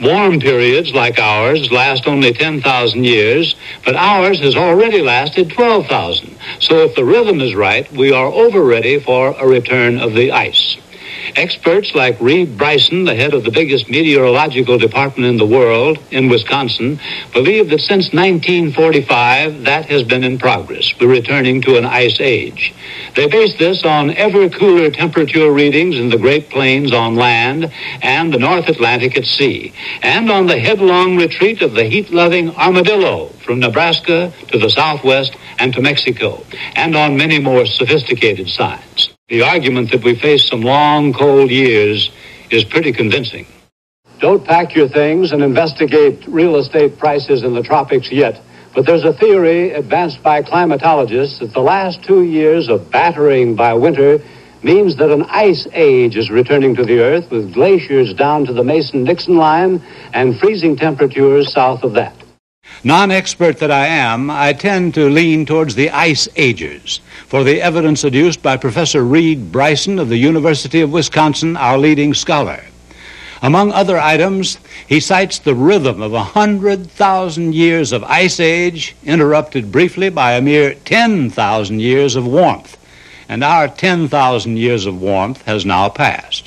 Warm periods like ours last only 10,000 years, but ours has already lasted 12,000. So if the rhythm is right, we are over ready for a return of the ice. Experts like Reed Bryson, the head of the biggest meteorological department in the world, in Wisconsin, believe that since 1945, that has been in progress. We're returning to an ice age. They base this on ever cooler temperature readings in the Great Plains on land and the North Atlantic at sea, and on the headlong retreat of the heat-loving armadillo from Nebraska to the Southwest and to Mexico, and on many more sophisticated signs. The argument that we face some long, cold years is pretty convincing. Don't pack your things and investigate real estate prices in the tropics yet, but there's a theory advanced by climatologists that the last 2 years of battering by winter means that an ice age is returning to the Earth, with glaciers down to the Mason-Dixon line and freezing temperatures south of that. Non-expert that I am, I tend to lean towards the ice ages, for the evidence adduced by Professor Reed Bryson of the University of Wisconsin, our leading scholar. Among other items, he cites the rhythm of 100,000 years of ice age, interrupted briefly by a mere 10,000 years of warmth. And our 10,000 years of warmth has now passed.